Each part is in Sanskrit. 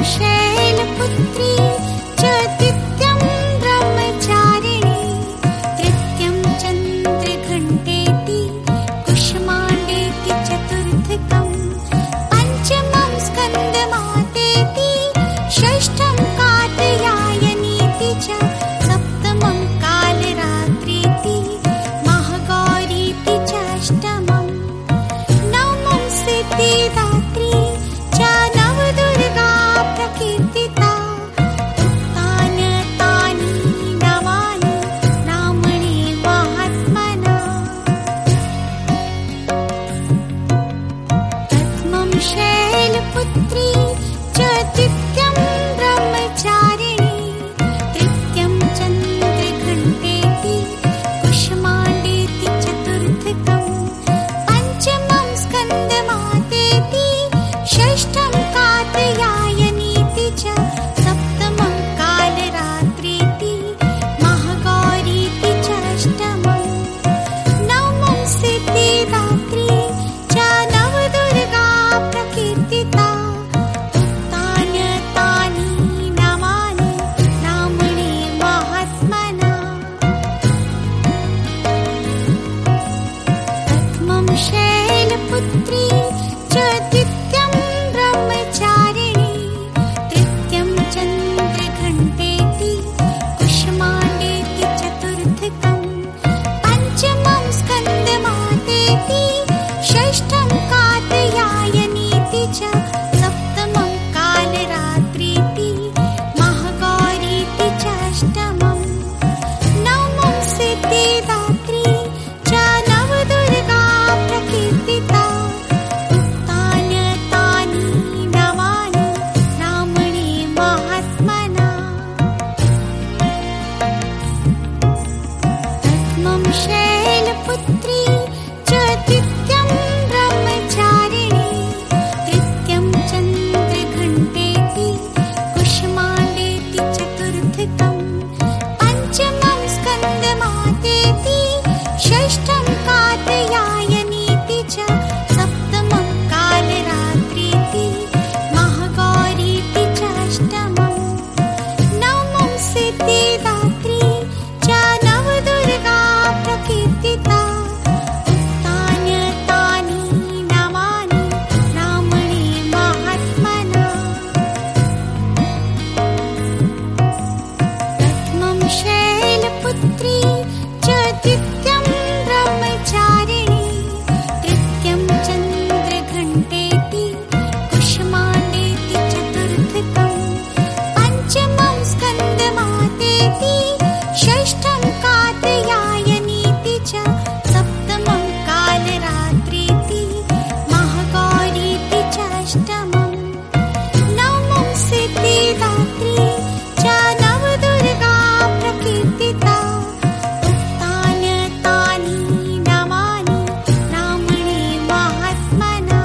शैलपुत्री च द्वितीयं ब्रह्मचारिणी तृतीयं चन्द्रघण्टेति कुष्माण्डेति चतुर्थकम् पञ्चमं स्कन्दमातेति षष्ठं कात्यायनीति च सप्तमं कालरात्रीति महागौरीति च अष्टमम् नवमं सिद्धिदात्री च नवदुर्गा प्रकीर्तिता तानि नवानि नामनि महात्मना प्रथमं शैलपुत्री च द्वितीयं ब्रह्मचारिणी तृतीयं चन्द्रघण्टेति कुष्माण्डेति चतुर्थकम् पञ्चमं स्कन्दमातेति षष्ठं कात्यायनीति च सप्तमं कालरात्रीति महागौरीति च अष्टमम् नवमं सिद्धिदात्री च नवदुर्गा प्रकीर्तिता तानि नवानि नामनि महात्मना प्रथमं शैलपुत्री च द्वितीयं ब्रह्मचारिणी तृतीयं चन्द्रघण्टेति कुष्माण्डेति चतुर्थकम् पञ्चमं स्कन्दमातेति षष्ठं कात्यायनीति च सप्तमं कालरात्रीति महागौरीति च अष्टमम् नवमं सिद्धिदात्री च नवदुर्गा प्रकीर्तिता तानि नवानि नामनि महात्मना प्रथमं शैलपुत्री च द्वितीयं ब्रह्मचारिणी तृतीयं चन्द्रघण्टेति कुष्माण्डेति चतुर्थकम् पञ्चमं स्कन्दमातेति षष्ठं कात्यायनीति च सप्तमं कालरात्रीति महागौरीति च अष्टमम् नवमं सिद्धिदात्री च नवदुर्गा प्रकीर्तिता तानि नवानि नामनि महात्मना प्रथमं शैलपुत्री च द्वितीयं ब्रह्मचारिणी तृतीयं चन्द्रघण्टेति कुष्माण्डेति चतुर्थकम् पञ्चमं स्कन्दमातेति षष्ठं कात्यायनीति च सप्तमं कालरात्रीति महागौरीति च अष्टमम् नवमं सिद्धिदात्री च नवदुर्गा प्रकीर्तिता तानि नवानि नामनि महात्मना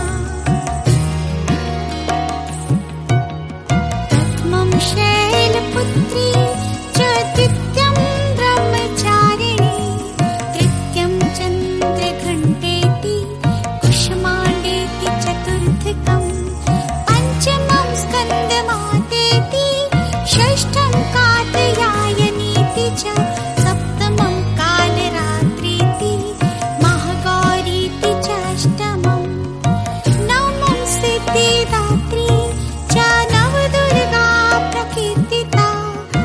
प्रथमं शैलपुत्री च द्वितीयं ब्रह्मचारिणी तृतीयं चन्द्रघण्टेति कुष्माण्डेति चतुर्थकम् पञ्चमं स्कन्दमातेति षष्ठं कात्यायनीति च सप्तमं कालरात्रीति महागौरीति च अष्टमम् नवमं सिद्धिदात्री च नवदुर्गा प्रकीर्तिता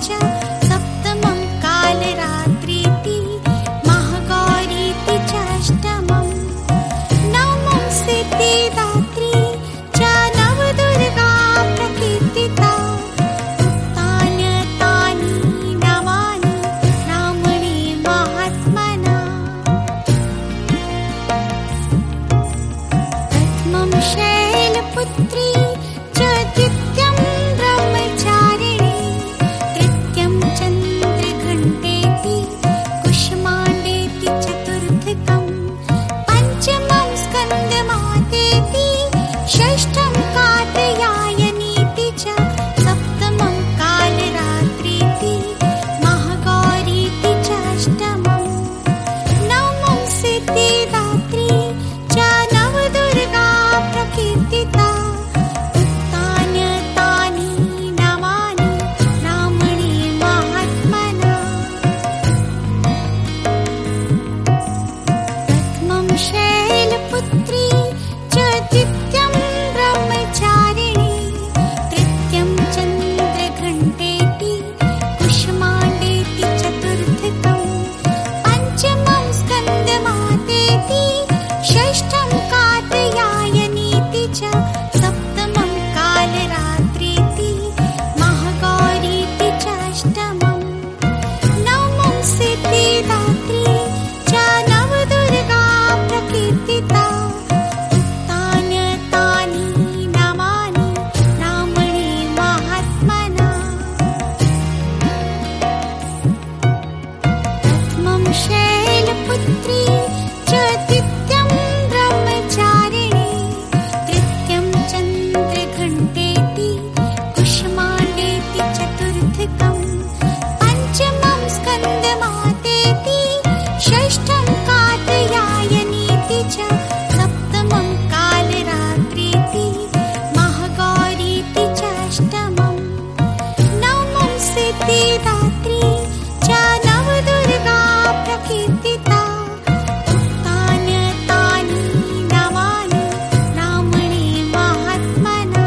च सप्तमं कालरात्रीति महागौरीति चाष्टमम् नवमं सिद्धिदात्री च नवदुर्गा प्रकीर्तिता उक्तान्यतानि नामानि नाम्नि महात्मना प्रथमं शैलपुत्री च द्वितीयं ब्रह्मचारिणी तृतीयं चन्द्रघण्टेति कुष्माण्डेति चतुर्थकम् पञ्चमं स्कन्दमातेति षष्ठं कात्यायनीति च सप्तमं कालरात्रीति महागौरीति चाष्टमम् नवमं सिद्धिदात्री च नवदुर्गा प्रकीर्तिता उक्तान्यतानि नामानि नाम्नि महात्मना प्रथमं शैलपुत्री च द्वितीयं ब्रह्मचारिणी तृतीयं चन्द्रघण्टेति कुष्माण्डेति चतुर्थकम् पञ्चमं स्कन्दमातेति षष्ठं कात्यायनीति च सप्तमं कालरात्रीति महागौरीति चाष्टमम् नवमं सिद्धिदात्री च नवदुर्गा प्रकीर्तिता उक्तान्यतानि नामानि नाम्नि महात्मना प्रथमं शैलपुत्री च द्वितीयं ब्रह्मचारिणी तृतीयं चन्द्रघण्टेति कुष्माण्डेति चतुर्थकम् पञ्चमं स्कन्दमातेति षष्ठं कात्यायनीति च सप्तमं कालरात्रीति महागौरीति चाष्टमम् नवमं सिद्धिदात्री च नवदुर्गा प्रकीर्तिता उक्तान्यतानि नामानि नाम्नि महात्मना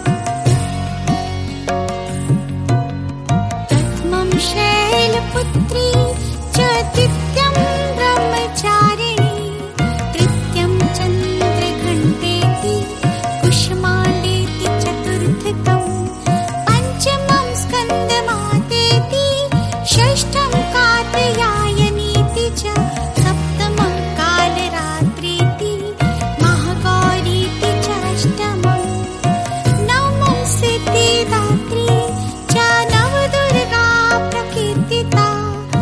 प्रथमं शैलपुत्री च द्वितीयं ब्रह्मचारिणी तृतीयं चन्द्रघण्टेति कुष्माण्डेति चतुर्थकम् पञ्चमं स्कन्दमातेति षष्ठं कात्यायनीति च सप्तमं कालरात्रीति महागौरीति चाष्टमम् नवमं सिद्धिदात्री च नवदुर्गा प्रकीर्तिता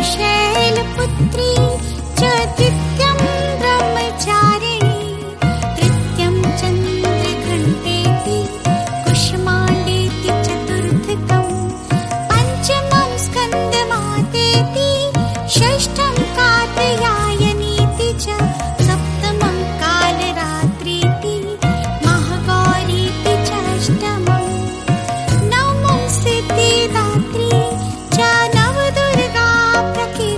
शैलपुत्री चतुर्थ्यं ब्रह्मचारिणी तृतीयं चन्द्रघण्टेति कुष्माण्डेति चतुर्थकम् पञ्चमं स्कन्दमातेति षष्ठं कात्यायनीति च सप्तमं कालरात्रीति महागौरीति च अष्टमम् नवमं सिद्धिदात्री च नवदुर्गा प्रकृति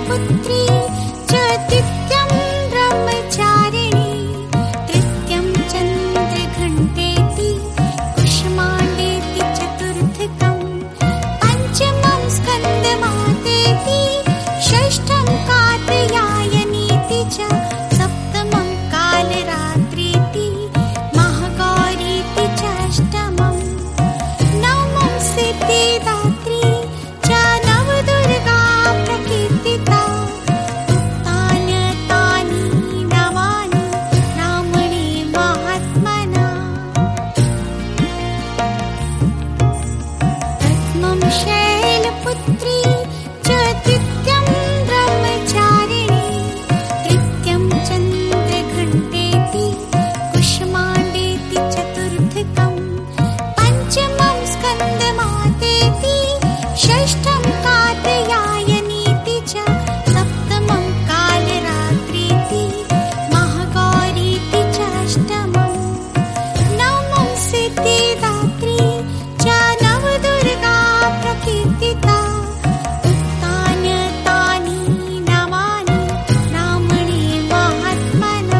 शैलपुत्री चतुर्थ्यं ब्रह्मचारिणी तृतीयं चन्द्रघण्टेति कुष्माण्डेति चतुर्थकं पञ्चमं स्कन्दमातेति षष्ठं कात्यायनीति च सप्तमं कालरात्रीति महागौरीति च अष्टमं नवमं सिद्धिदात्री च नवदुर्गा प्रकीर्तिता उक्तान्यतानि नवानि नामनि महात्मना प्रथमं शैलपुत्री चतुर्थ्यं ब्रह्मचारिणी तृतीयं चन्द्रघण्टेति कुष्माण्डेति चतुर्थकं पञ्चमं स्कन्दमातेति षष्ठं कात्यायनीति च सप्तमं कालरात्रीति महागौरीति च अष्टमं नवमं सिद्धिदात्री च नवदुर्गा प्रकीर्तिता उक्तान्यतानि नवानि नामनि महात्मना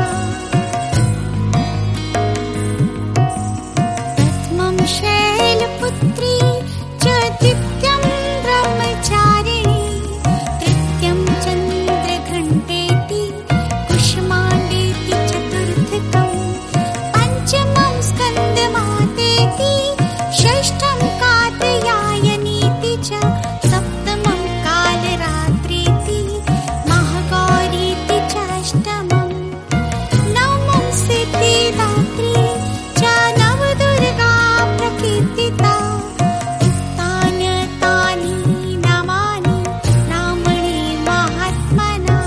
प्रथमं शैलपुत्री चतुर्थ्यं ब्रह्मचारिणी तृतीयं चन्द्रघण्टेति कुष्माण्डेति चतुर्थकं पञ्चमं स्कन्दमातेति षष्ठं कात्यायनीति च सप्तमं कालरात्रीति महागौरीति च अष्टमं नवमं सिद्धिदात्री च नवदुर्गा प्रकीर्तिता उक्तान्यतानि नवानि नामनि महात्मना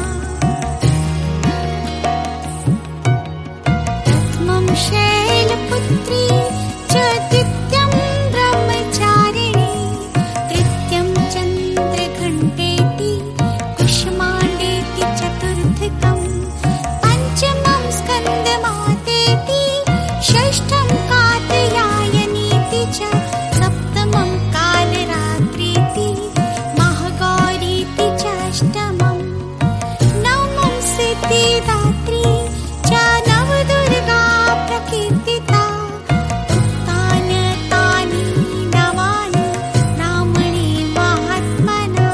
प्रथमं शैलपुत्री चतुर्थ्यं ब्रह्मचारिणी तृतीयं चन्द्रघण्टेति कुष्माण्डेति चतुर्थकं पञ्चमं स्कन्दमातेति षष्ठं कात्यायनीति च सप्तमं कालरात्रीति महागौरीति च अष्टमं नवमं सिद्धिदात्री च नवदुर्गा प्रकीर्तिता उक्तान्यतानि नवानि नामनि महात्मना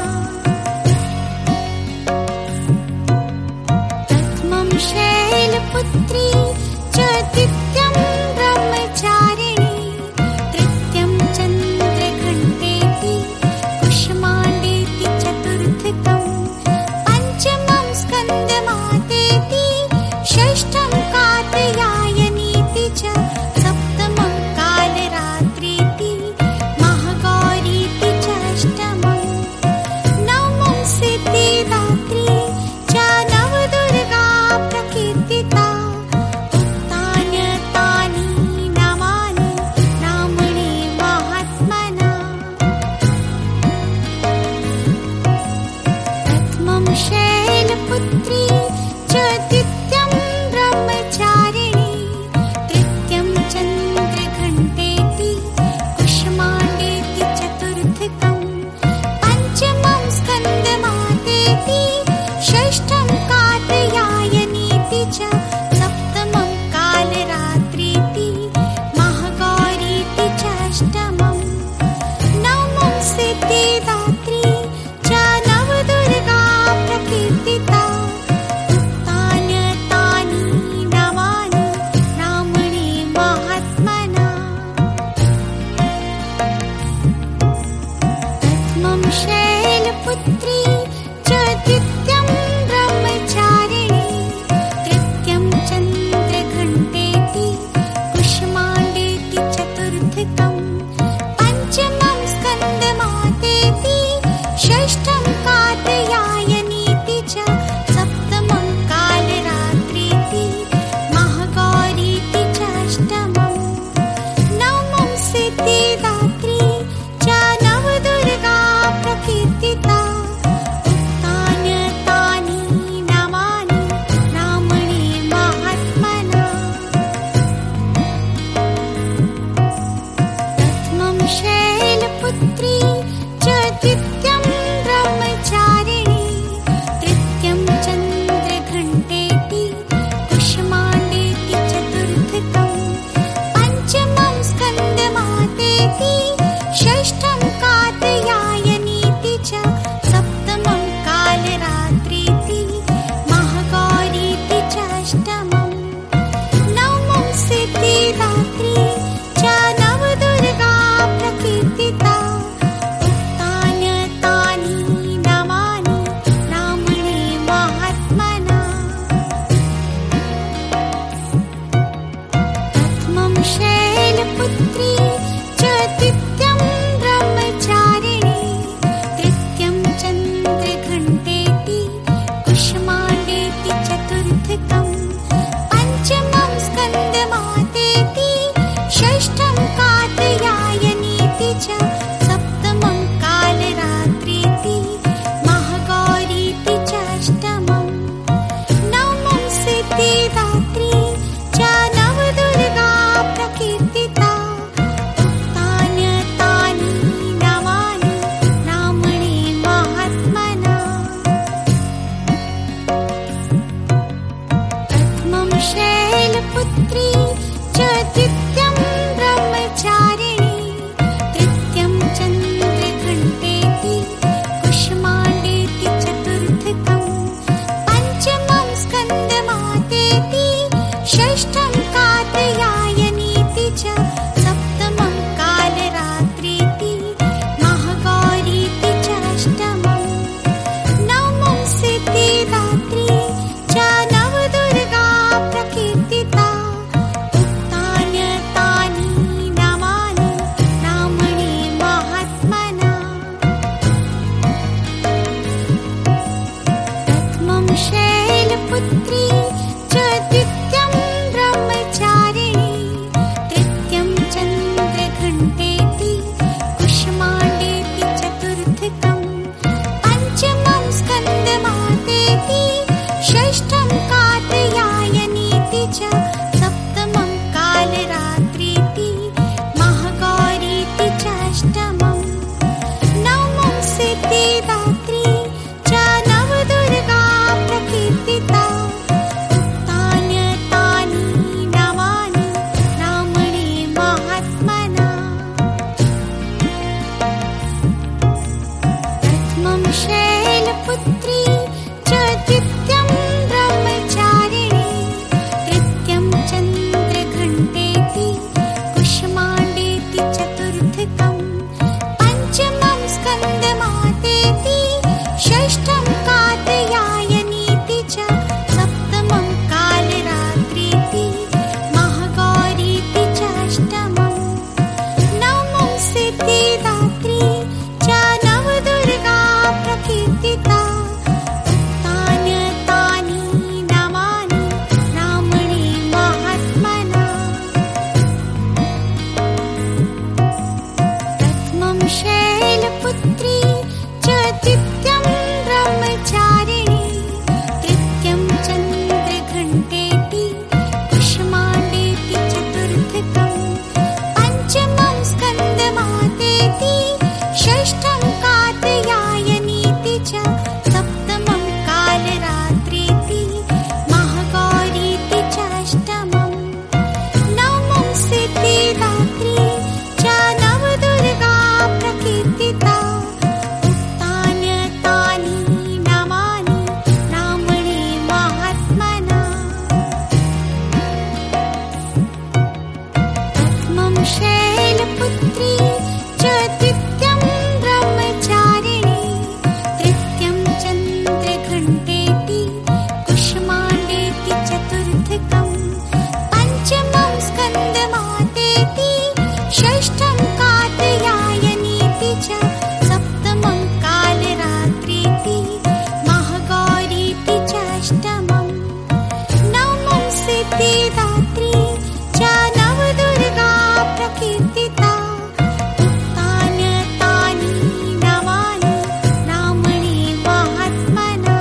प्रथमं शैलपुत्री चतुर्थ्यं ब्रह्मचारिणी तृतीयं चन्द्रघण्टेति कुष्माण्डेति चतुर्थकं पञ्चमं स्कन्दमातेति षष्ठं कात्यायनीति च सप्तमं कालरात्रीति महागौरीति च अष्टमं नवमं सिद्धिदात्री च नवदुर्गा प्रकीर्तिता उक्तान्यतानि नवानि नामनि महात्मना प्रथमं शैलपुत्री चतुर्थ्यं ब्रह्मचारिणी तृतीयं चन्द्रघण्टेति कुष्माण्डेति चतुर्थकं पञ्चमं स्कन्दमातेति षष्ठं कात्यायनीति च सप्तमं कालरात्रीति महागौरीति च अष्टमं नवमं सिद्धिदात्री च नवदुर्गा प्रकीर्तिता शैलपुत्री चतुर्थ्यं ब्रह्मचारिणी तृतीयं चन्द्रघण्टेति कुष्माण्डेति चतुर्थकं पञ्चमं स्कन्दमातेति षष्ठं कात्यायनीति च सप्तमं कालरात्रीति महागौरीति च अष्टमं नवमं सिद्धिदात्री च नवदुर्गा प्रकीर्तिता उक्तान्यतानि नामानि नामणे महात्मना प्रथमं शैलपुत्री च द्वितीयं ब्रह्मचारिणी तृतीयं चन्द्रघण्टेति कुष्माण्डेति चतुर्थकं पञ्चमं स्कन्दमातेति षष्ठं कात्यायनीति च सप्तमं कालरात्रीति महागौरीति च अष्टमं नवमं सिद्धिदात्री च नवदुर्गा प्रकीर्तिता उक्तान्यतानि नामानि नामणे महात्मना प्रथमं शैलपुत्री च द्वितीयं ब्रह्मचारिणी तृतीयं चन्द्रघण्टेति कुष्माण्डेति चतुर्थकं पञ्चमं स्कन्दमातेति षष्ठं कात्यायनीति च सप्तमं कालरात्रीति महागौरीति च अष्टमं नवमं सिद्धिदात्री च नवदुर्गा प्रकीर्तिता उक्तान्यतानि नामानि नामणे महात्मना प्रथमं शैलपुत्री च द्वितीयं ब्रह्मचारिणी तृतीयं चन्द्रघण्टेति कुष्माण्डेति चतुर्थकं पञ्चमं स्कन्दमातेति षष्ठं कात्यायनीति च सप्तमं कालरात्रीति महागौरीति च अष्टमं नवमं सिद्धिदात्री च नवदुर्गा प्रकीर्तिता उक्तान्यतानि नामानि नामणे महात्मना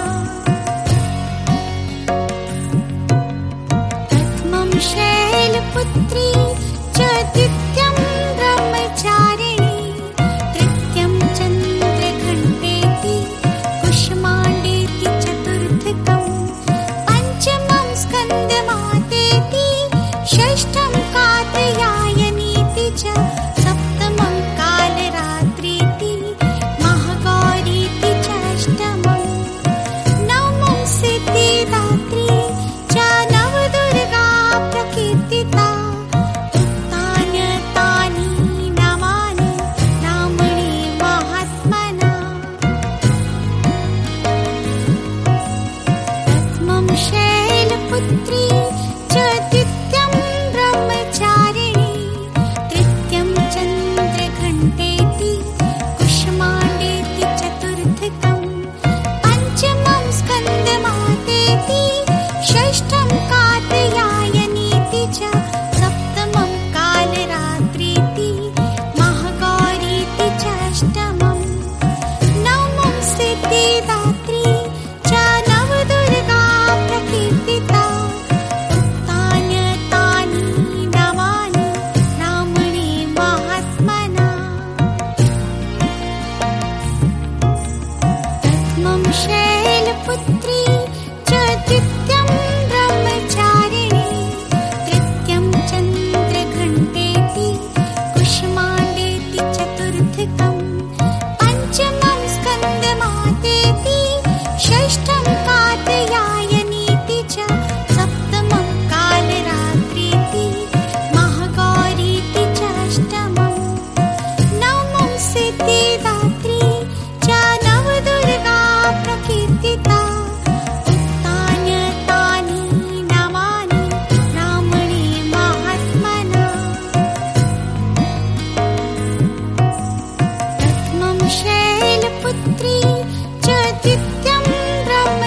प्रथमं शैलपुत्री च द्वितीयं ब्रह्मचारिणी तृतीयं चन्द्रघण्टेति कुष्माण्डेति चतुर्थकं पञ्चमं स्कन्दमातेति षष्ठं कात्यायनीति च सप्तमं कालरात्रीति महागौरीति च अष्टमं नवमं सिद्धिदात्री च नवदुर्गा प्रकीर्तिता उक्तान्यतानि नामानि नामणे महात्मना प्रथमं शैलपुत्री च द्वितीयं ब्रह्मचारिणी तृतीयं चन्द्रघण्टेति कुष्माण्डेति चतुर्थकं पञ्चमं स्कन्दमातेति षष्ठं कात्यायनीति च सप्तमं कालरात्रीति महागौरीति च अष्टमं नवमं सिद्धिदात्री च नवदुर्गा प्रकीर्तिता उक्तान्यतानि नामानि नामणे महात्मना प्रथमं शैलपुत्री च द्वितीयं ब्रह्मचारिणी तृतीयं चन्द्रघण्टेति कुष्माण्डेति चतुर्थकं पञ्चमं स्कन्दमातेति षष्ठं कात्यायनीति च सप्तमं कालरात्रीति महागौरीति च अष्टमं नवमं सिद्धिदात्री च नवदुर्गा प्रकीर्तिता उक्तान्यतानि नामानि नामणे महात्मना शैलपुत्री च द्वितीयं ब्रह्म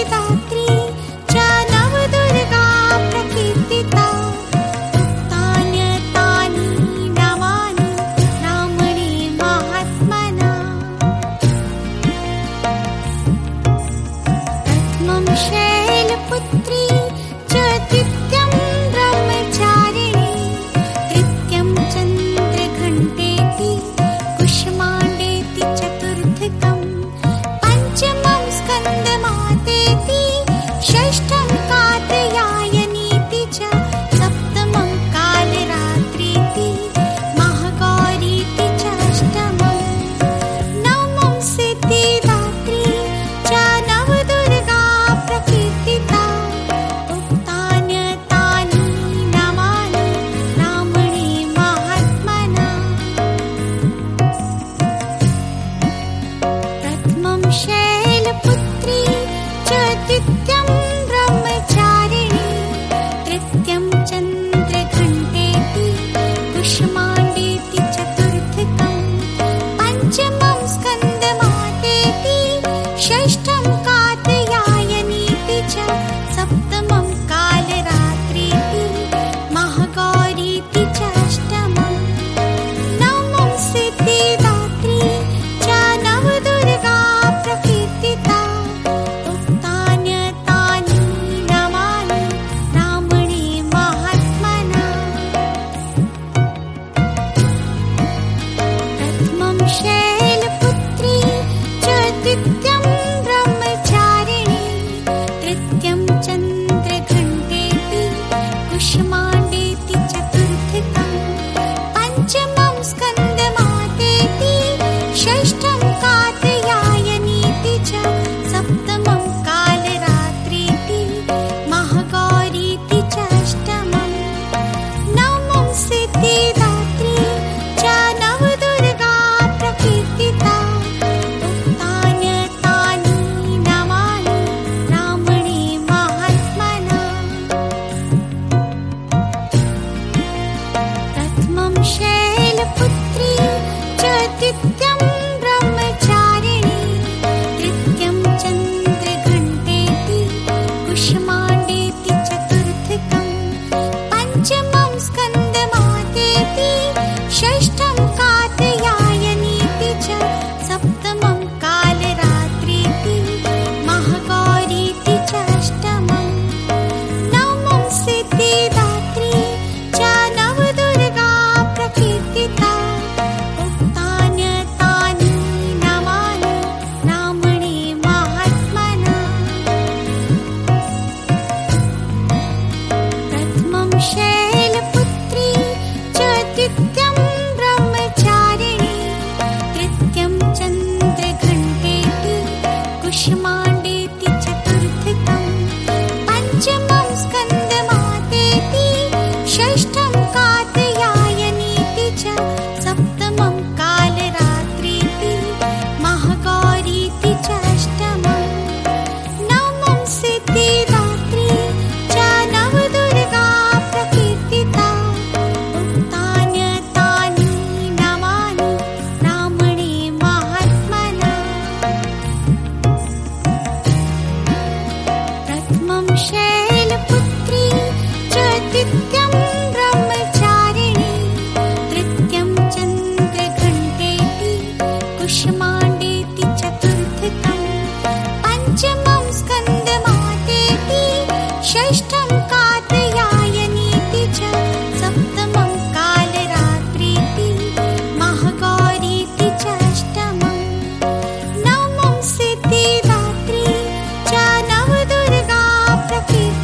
सिद्धिदात्री च नवदुर्गा प्रकीर्तिता उक्तान्यतानि नामानि नाम्नि महात्मना प्रथमं शैलपुत्री च द्वितीयं ब्रह्मचारिणी तृतीयं चन्द्रघण्टेति कुष्माण्डेति चतुर्थकम् पञ्चमं स्कन्दमातेति षष्ठं कात्यायनीति च सप्तमं कालरात्रीति महागौरीति च अष्टमं नवमं सिद्धिदात्री च नवदुर्गा प्रकीर्तिता उक्तान्यतानि नामानि नाम्नि महात्मना प्रथमं शैलपुत्री च द्वितीयं ब्रह्मचारिणी तृतीयं चन्द्रघण्टेति कुष्माण्डेति चतुर्थकम् पञ्चमं स्कन्दमातेति षष्ठं कात्यायनीति च सप्तमं कालरात्रीति महागौरीति च अष्टमं नवमं सिद्धिदात्री च नवदुर्गा प्रकीर्तिता उक्तान्यतानि नामानि नाम्नि महात्मना प्रथमं शैलपुत्री च द्वितीयं ब्रह्मचारिणी तृतीयं चन्द्रघण्टेति कुष्माण्डेति चतुर्थकम् पञ्चमं स्कन्दमातेति षष्ठं कात्यायनीति च सप्तमं कालरात्रीति महागौरीति च अष्टमं नवमं सिद्धिदात्री च नवदुर्गा प्रकीर्तिता उक्तान्यतानि नामानि नाम्नि महात्मना प्रथमं शैलपुत्री च द्वितीयं ब्रह्मचारिणी तृतीयं चन्द्रघण्टेति कुष्माण्डेति चतुर्थकम् पञ्चमं स्कन्दमातेति षष्ठं कात्यायनीति च सप्तमं कालरात्रीति महागौरीति च अष्टमं नवमं सिद्धिदात्री च नवदुर्गा प्रकीर्तिता उक्तान्यतानि नामानि नाम्नि महात्मना प्रथमं शैलपुत्री च द्वितीयं ब्रह्मचारिणी तृतीयं चन्द्रघण्टेति कुष्माण्डेति चतुर्थकम् पञ्चमं स्कन्दमातेति षष्ठं कात्यायनीति च सप्तमं कालरात्रीति महागौरीति च अष्टमं नवमं सिद्धिदात्री च नवदुर्गा प्रकीर्तिता उक्तान्यतानि नामानि नाम्नि महात्मना प्रथमं शैलपुत्री च द्वितीयं ब्रह्मचारिणी तृतीयं चन्द्रघण्टेति कुष्माण्डेति चतुर्थकम् पञ्चमं स्कन्दमातेति षष्ठं कात्यायनीति च सप्तमं कालरात्रीति महागौरीति च अष्टमं नवमं सिद्धिदात्री च नवदुर्गा प्रकीर्तिता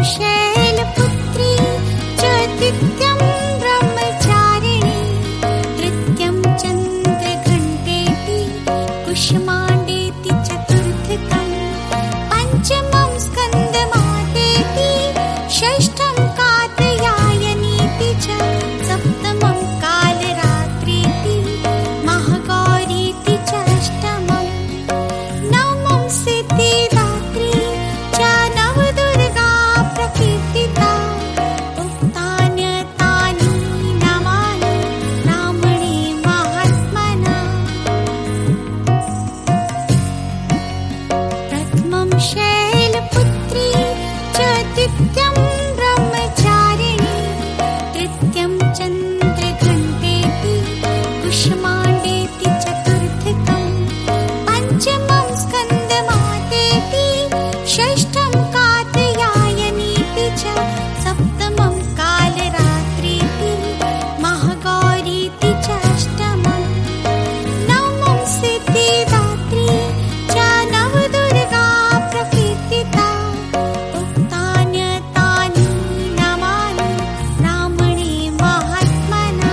शैलपुत्री चतुर्थ्यं ब्रह्मचारिणी तृतीयं चन्द्रघण्टेति कुष्माण्डेति चतुर्थकं पञ्चमं स्कन्दमातेति षष्ठं कात्यायनीति च सप्तमं कालरात्रीति महागौरीति च अष्टमं नवमं सिद्धिदात्री च नवदुर्गा प्रकीर्तिता उक्तान्यतानि नामानि ब्राह्मणे महात्मना प्रथमं शैलपुत्री चतुर्थ्यं ब्रह्मचारिणी तृतीयं चन्द्रघण्टेति कुष्माण्डेति चतुर्थकं पञ्चमं स्कन्दमातेति षष्ठं कात्यायनीति च सप्तमं कालरात्रीति महागौरीति च अष्टमं नवमं सिद्धिदात्री च नवदुर्गा प्रकीर्तिता उक्तान्यतानि नामानि ब्राह्मणे महात्मना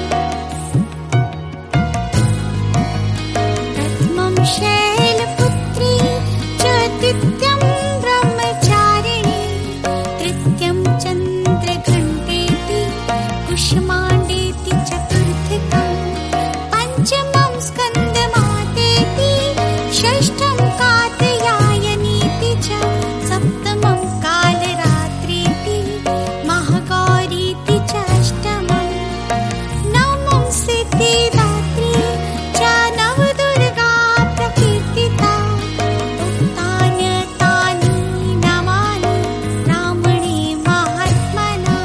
प्रथमं शैलपुत्री चतुर्थ्यं ब्रह्मचारिणी तृतीयं चन्द्रघण्टेति कुष्माण्डेति चतुर्थकं पञ्चमं स्कन्दमातेति षष्ठं कात्यायनीति च सप्तमं कालरात्रीति महागौरीति च अष्टमं नवमं सिद्धिदात्री च नवदुर्गा प्रकीर्तिता उक्तान्यतानि नामानि ब्राह्मणे महात्मना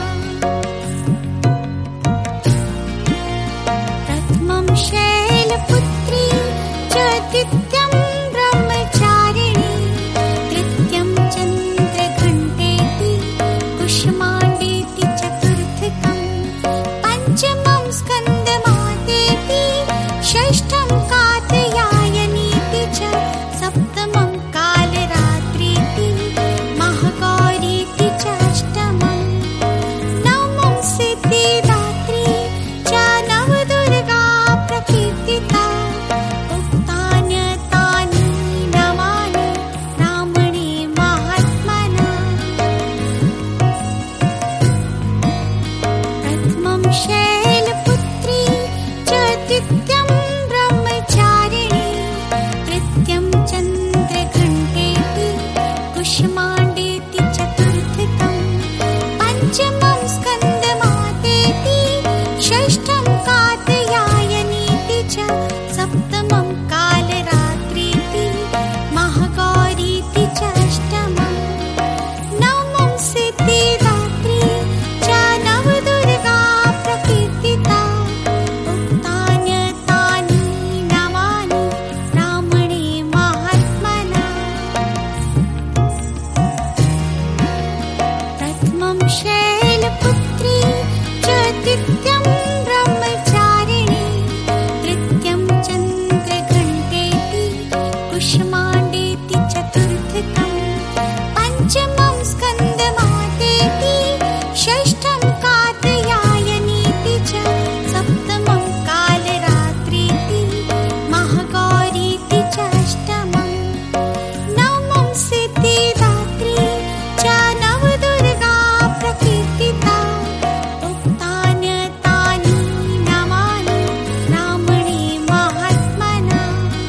प्रथमं शैलपुत्री चतुर्थ्यं ब्रह्मचारिणी तृतीयं चन्द्रघण्टेति कुष्माण्डेति चतुर्थकं पञ्चमं स्कन्दमातेति षष्ठं कात्यायनीति च सप्तमं कालरात्रीति महागौरीति च अष्टमं नवमं सिद्धिदात्री च नवदुर्गा प्रकीर्तिता उक्तान्यतानि नामानि ब्राह्मणे महात्मना प्रथमं शैलपुत्री चतुर्थ्यं ब्रह्मचारिणी तृतीयं चन्द्रघण्टेति कुष्माण्डेति चतुर्थकं पञ्चमं स्कन्दमातेति षष्ठं कात्यायनीति च सप्तमं कालरात्रीति महागौरीति च अष्टमं नवमं सिद्धिदात्री च नवदुर्गा प्रकीर्तिता उक्तान्यतानि नामानि ब्राह्मणे महात्मना प्रथमं शैलपुत्री चतुर्थ्यं ब्रह्मचारिणी तृतीयं चन्द्रघण्टेति कुष्माण्डेति चतुर्थकं पञ्चमं स्कन्दमातेति षष्ठं कात्यायनीति च सप्तमं कालरात्रीति महागौरीति च अष्टमं नवमं सिद्धिदात्री च नवदुर्गा प्रकीर्तिता उक्तान्यतानि नामानि ब्राह्मणे महात्मना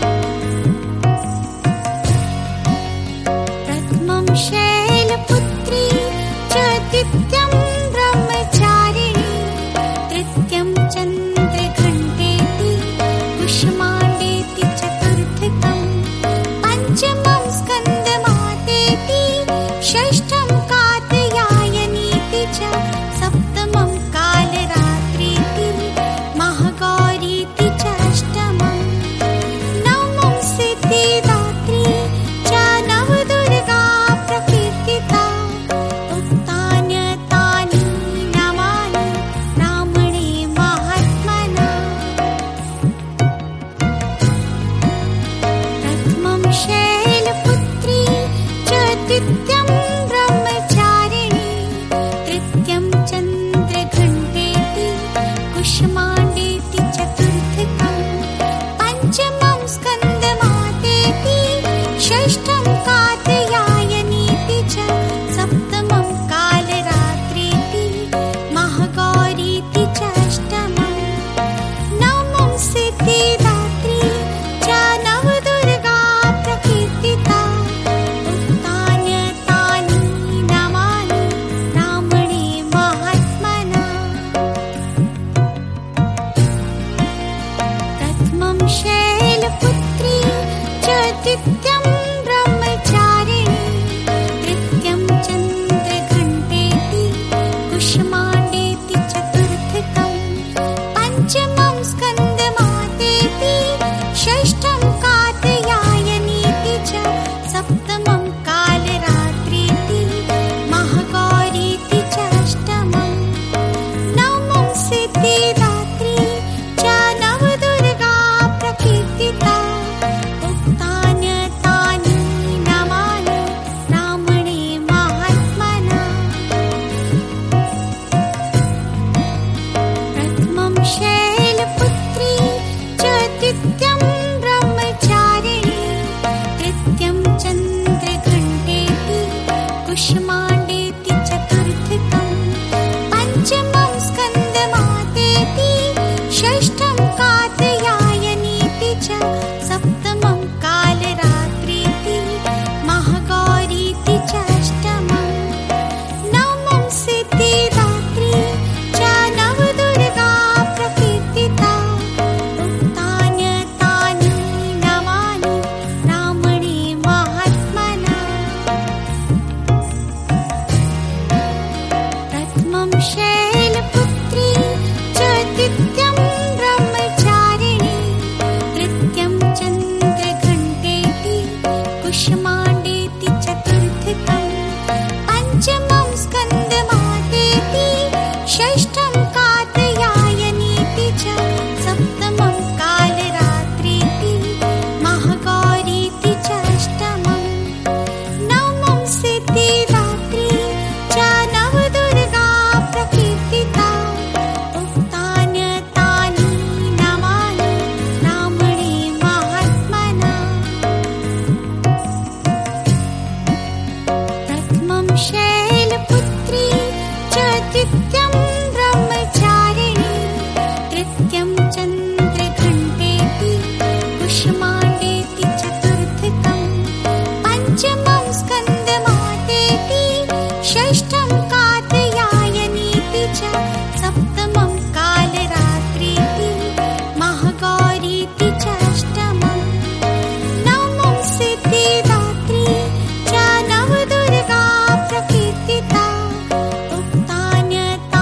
प्रथमं शैलपुत्री चतुर्थ्यं ब्रह्मचारिणी तृतीयं चन्द्रघण्टेति कुष्माण्डेति चतुर्थकं पञ्चमं स्कन्दमातेति षष्ठं कात्यायनीति च सप्तमं कालरात्रीति महागौरीति च अष्टमं नवमं सिद्धिदात्री च नवदुर्गा प्रकीर्तिता कुष्माण्डेति चतुर्थकम् पञ्चमं स्कन्दमातेति षष्ठं कात्यायनीति च सप्तमं कालरात्रीति महागौरीति च अष्टमम् नवमं सिद्धिदात्री च नवदुर्गा प्रकीर्तिता उक्तान्यतानि नवानि ब्राह्मणे महात्मना प्रथमं शैलपुत्री च द्वितीयं ब्रह्मचारिणी तृतीयं चन्द्रघण्टेति कुष्माण्डेति चतुर्थकम् पञ्चमं स्कन्दमातेति षष्ठं कात्यायनीति च सप्तमं कालरात्रीति महागौरीति च अष्टमम् नवमं सिद्धिदात्री च नवदुर्गा प्रकीर्तिता उक्तान्यतानि नवानि ब्राह्मणे महात्मना प्रथमं शैलपुत्री च द्वितीयं ब्रह्मचारिणी तृतीयं चन्द्रघण्टेति कुष्माण्डेति चतुर्थकम् पञ्चमं स्कन्दमातेति षष्ठं कात्यायनीति च सप्तमं कालरात्रीति महागौरीति च अष्टमम् नवमं सिद्धिदात्री च नवदुर्गा प्रकीर्तिता उक्तान्यतानि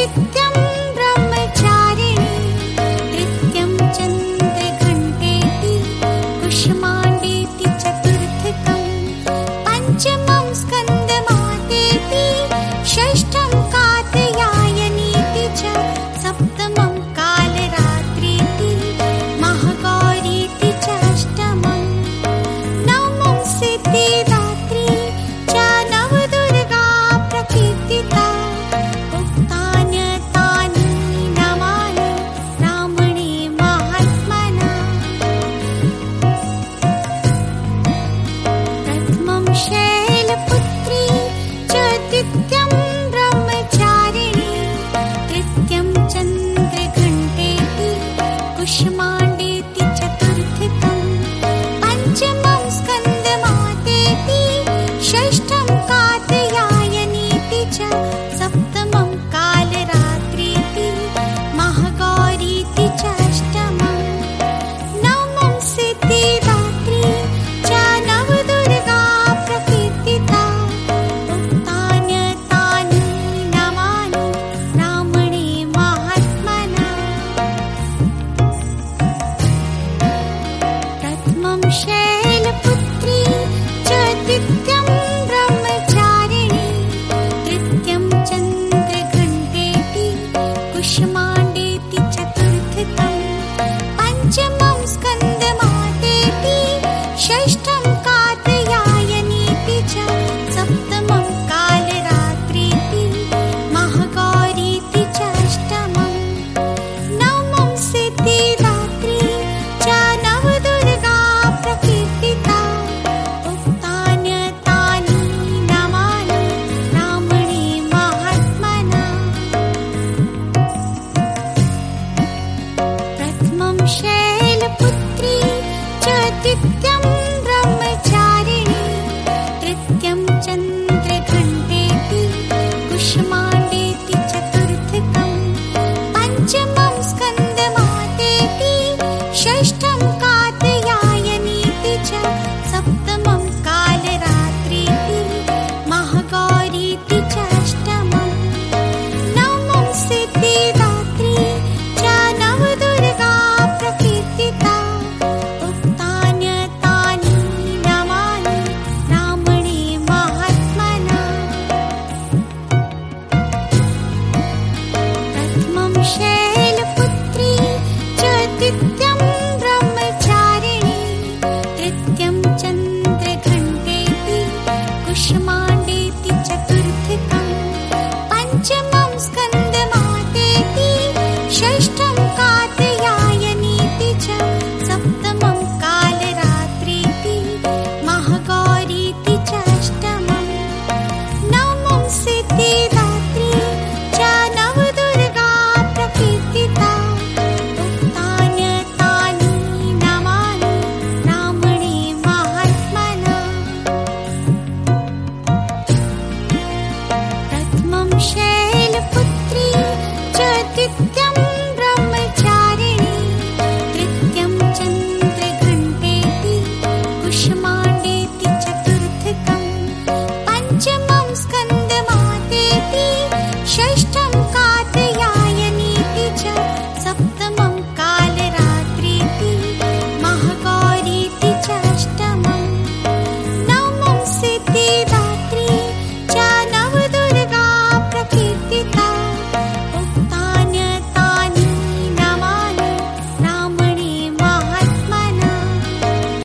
नित्यं